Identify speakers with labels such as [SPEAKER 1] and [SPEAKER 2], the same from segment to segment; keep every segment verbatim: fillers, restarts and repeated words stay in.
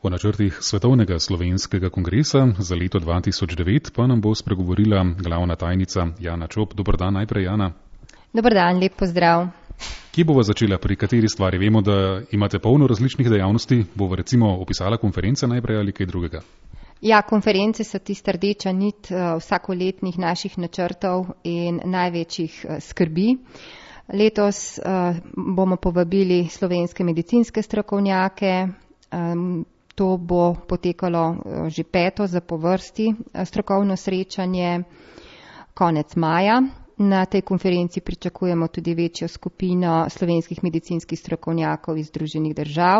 [SPEAKER 1] O načrtih Svetovnega slovenskega kongresa za leto dva tisoč devet pa nam bo spregovorila glavna tajnica Jana Čop. Dober dan najprej, Jana.
[SPEAKER 2] Dober dan, lep pozdrav.
[SPEAKER 1] Kje bova začela, pri kateri stvari? Vemo, da imate polno različnih dejavnosti. Bova recimo opisala konference najprej ali kaj drugega?
[SPEAKER 2] Ja, konference so tista rdeča nit uh, vsakoletnih naših načrtov in največjih uh, skrbi. Letos uh, bomo povabili slovenske medicinske strokovnjake. Um, to bo potekalo uh, že peto za po vrsti uh, strokovno srečanje konec maja. Na tej konferenci pričakujemo tudi večjo skupino slovenskih medicinskih strokovnjakov iz Združenih držav,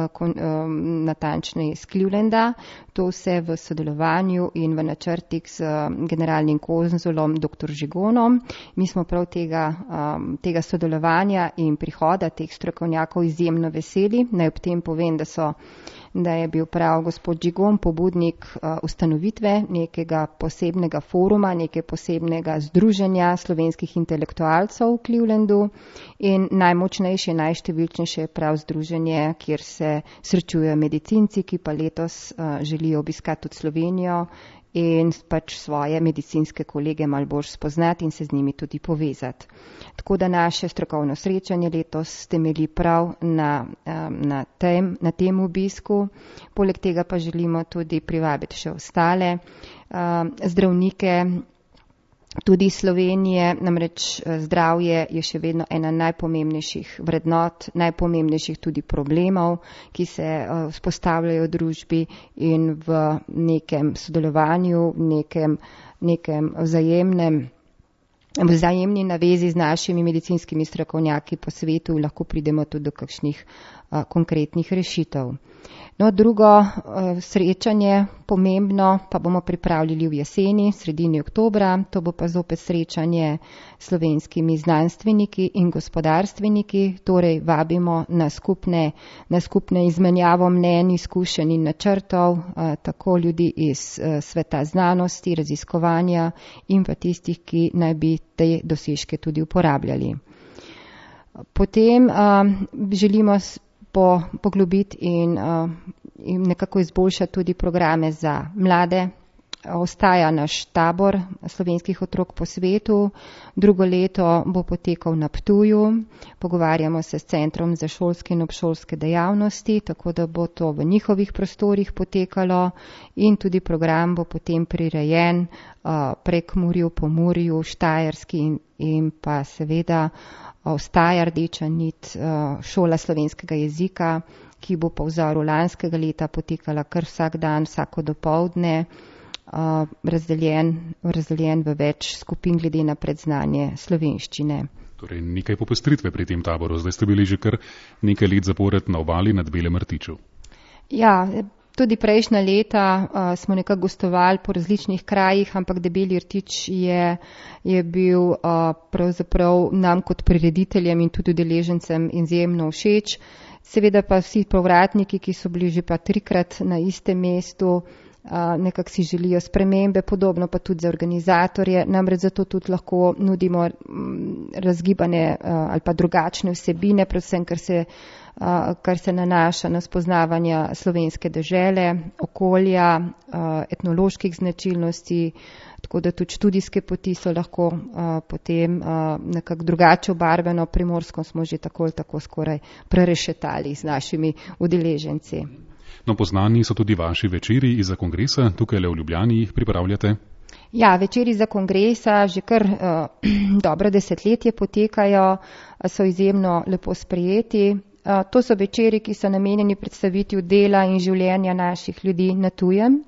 [SPEAKER 2] natančneje iz Clevelanda. To vse v sodelovanju in v načrtih z generalnim konzulom dr. Žigonom. Mi smo prav tega, tega sodelovanja in prihoda teh strokovnjakov izjemno veseli. Naj ob tem povem, da so da je bil prav gospod Žigon pobudnik uh, ustanovitve nekega posebnega foruma, nekaj posebnega združenja slovenskih intelektualcev v Clevelandu in najmočnejše, najštevilčnejše je prav združenje, kjer se srečujejo medicinci, ki pa letos uh, želijo obiskati tudi Slovenijo in pač svoje medicinske kolege malo bolj spoznati in se z njimi tudi povezati. Tako da naše strokovno srečanje letos temelji prav na, na, tem, na tem obisku. Poleg tega pa želimo tudi privabiti še ostale zdravnike, tudi iz Slovenije, namreč zdravje je še vedno ena najpomembnejših vrednot, najpomembnejših tudi problemov, ki se vzpostavljajo v družbi in v nekem sodelovanju, nekem, nekem vzajemnem, vzajemni navezi z našimi medicinskimi strokovnjaki po svetu lahko pridemo tudi do kakšnih a, konkretnih rešitev. No, drugo uh, srečanje, pomembno, pa bomo pripravljali v jeseni, sredini oktobra. To bo pa zopet srečanje s slovenskimi znanstveniki in gospodarstveniki. Torej vabimo na skupne, na skupne izmenjavo mnenj, izkušenj in načrtov, uh, tako ljudi iz uh, sveta znanosti, raziskovanja in pa tistih, ki naj bi te dosežke tudi uporabljali. Potem uh, želimo Po, poglobiti in, uh, in nekako izboljšati tudi programe za mlade. Ostaja naš tabor slovenskih otrok po svetu. Drugo leto bo potekal na Ptuju. Pogovarjamo se s Centrom za šolske in obšolske dejavnosti, tako da bo to v njihovih prostorih potekalo in tudi program bo potem prirejen uh, prek Murju, Pomurju, Štajerski in, in pa seveda ostaja rdeča nit uh, šola slovenskega jezika, ki bo po vzoru lanskega leta potekala kar vsak dan, vsako dopoldne, uh, razdeljen, razdeljen v več skupin glede na predznanje slovenščine.
[SPEAKER 1] Torej nekaj popestritve pri tem taboru. Zdaj ste bili že kar nekaj let zapored na obali nad Belem rtiču.
[SPEAKER 2] Ja, tudi prejšnja leta uh, smo nekako gostovali po različnih krajih, ampak Debeli rtič je, je bil uh, pravzaprav nam kot prirediteljem in tudi udeležencem izjemno všeč. Seveda pa vsi povratniki, ki so bili že pa trikrat na istem mestu, Uh, nekako si želijo spremembe, podobno pa tudi za organizatorje, namreč zato tudi lahko nudimo um, razgibane uh, ali pa drugačne vsebine, predvsem kar se, uh, kar se nanaša na spoznavanje slovenske dežele, okolja, uh, etnoloških značilnosti, tako da tudi študijske poti so lahko uh, potem uh, nekako drugače obarveno. Primorsko smo že tako ali tako skoraj prerešetali z našimi udeleženci.
[SPEAKER 1] No, poznani so tudi vaši večeri iza kongresa, tukaj le v Ljubljani jih pripravljate?
[SPEAKER 2] Ja, večeri za kongresa že kar uh, dobro desetletje potekajo, so izjemno lepo sprejeti. Uh, to so večeri, ki so namenjeni predstavitvi dela in življenja naših ljudi na tujem.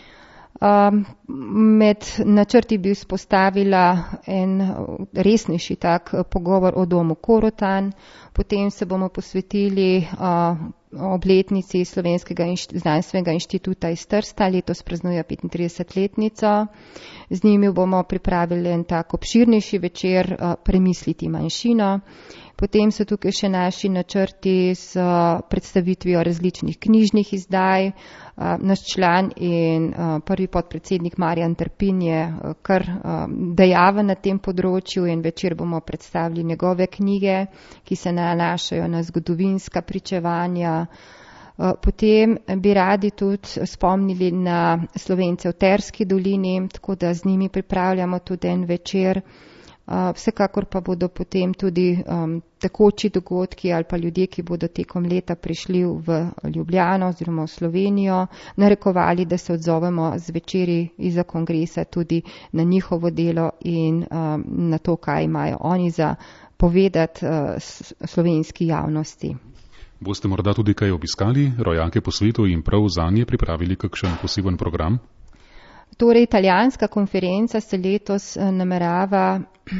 [SPEAKER 2] Um, med načrti bi vzpostavila en resnejši tak pogovor o domu Korotan, potem se bomo posvetili uh, obletnici Slovenskega inšt- znanstvenega inštituta iz Trsta, letos praznuje petintridesetletnico. Z njimi bomo pripravili en tak obširnejši večer uh, Premisliti manjšino. Potem so tukaj še naši načrti z predstavitvijo različnih knjižnih izdaj. Naš član in prvi podpredsednik Marjan Trpin je kar dejaven na tem področju in večer bomo predstavili njegove knjige, ki se nanašajo na zgodovinska pričevanja, Potem bi radi tudi spomnili na Slovence v Terski dolini, tako da z njimi pripravljamo tudi en večer. Vsekakor pa bodo potem tudi um, tekoči dogodki ali pa ljudje, ki bodo tekom leta prišli v Ljubljano oziroma v Slovenijo, narekovali, da se odzovemo z večeri izza kongresa tudi na njihovo delo in um, na to, kaj imajo oni za povedati uh, slovenski javnosti.
[SPEAKER 1] Boste morda tudi kaj obiskali, rojake po svetu in prav zanje pripravili kakšen poseben program?
[SPEAKER 2] Torej, italijanska konferenca se letos namerava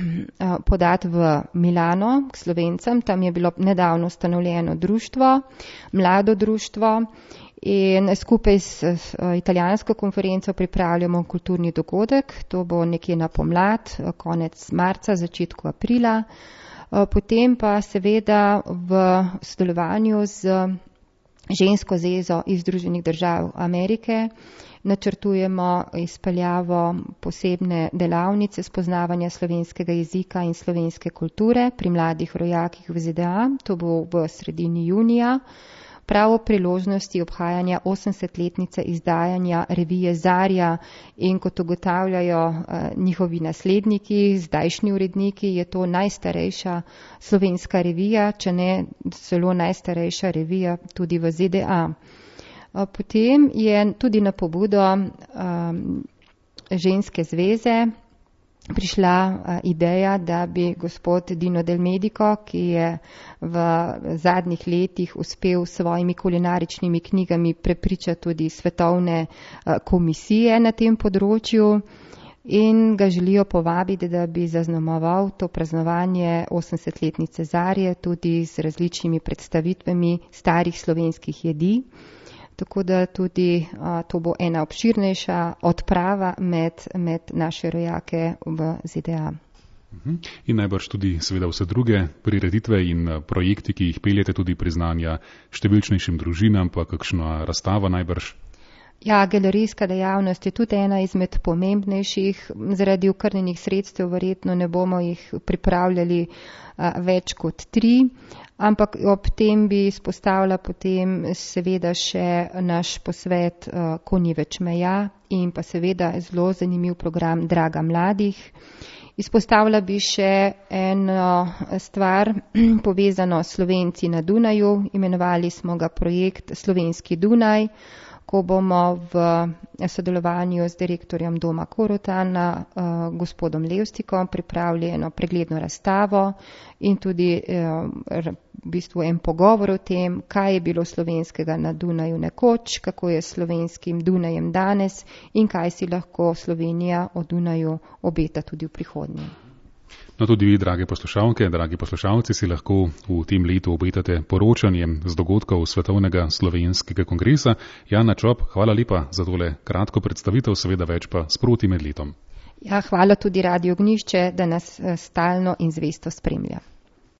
[SPEAKER 2] podati v Milano k Slovencem. Tam je bilo nedavno ustanovljeno društvo, mlado društvo in skupaj s italijansko konferenco pripravljamo kulturni dogodek. To bo nekje na pomlad, konec marca, začetku aprila. Potem pa seveda v sodelovanju z žensko zvezo iz Združenih držav Amerike načrtujemo izpeljavo posebne delavnice spoznavanja slovenskega jezika in slovenske kulture pri mladih rojakih v Z D A. To bo v sredini junija, prav ob priložnosti obhajanja osemdesetletnice izdajanja revije Zarja in kot ugotavljajo eh, njihovi nasledniki, zdajšnji uredniki, je to najstarejša slovenska revija, če ne celo najstarejša revija tudi v Z D A. Potem je tudi na pobudo um, ženske zveze prišla uh, ideja, da bi gospod Dino Del Medico, ki je v zadnjih letih uspel s svojimi kulinaričnimi knjigami prepričati tudi svetovne uh, komisije na tem področju in ga želijo povabiti, da bi zaznamoval to praznovanje osemdesetletnice Zarje tudi z različnimi predstavitvami starih slovenskih jedi. Tako da tudi a, to bo ena obširnejša odprava med, med naše rojake v Z D A.
[SPEAKER 1] In najbrž tudi seveda vse druge prireditve in projekti, ki jih peljete, tudi priznanja številčnejšim družinam, pa kakšna razstava najbrž.
[SPEAKER 2] Ja, galerijska dejavnost je tudi ena izmed pomembnejših. Zaradi okrnjenih sredstev verjetno ne bomo jih pripravljali a, več kot tri, ampak ob tem bi izpostavila potem seveda še naš posvet a, Ko ni več meja in pa seveda zelo zanimiv program Draga mladih. Izpostavila bi še eno stvar povezano s Slovenci na Dunaju. Imenovali smo ga projekt Slovenski Dunaj, ko bomo v sodelovanju z direktorjem Doma Korotana, uh, gospodom Levstikom, pripravili eno pregledno razstavo in tudi uh, v bistvu en pogovor o tem, kaj je bilo slovenskega na Dunaju nekoč, kako je s slovenskim Dunajem danes in kaj si lahko Slovenija o Dunaju obeta tudi v prihodnje.
[SPEAKER 1] No, tudi vi, drage poslušalke, dragi poslušalci, si lahko v tem letu obetate poročanje z dogodkov Svetovnega slovenskega kongresa. Jana Čop, hvala lepa za tole kratko predstavitev, seveda več pa sproti med letom.
[SPEAKER 2] Ja, hvala tudi Radio Ognjišče, da nas stalno in zvesto spremlja.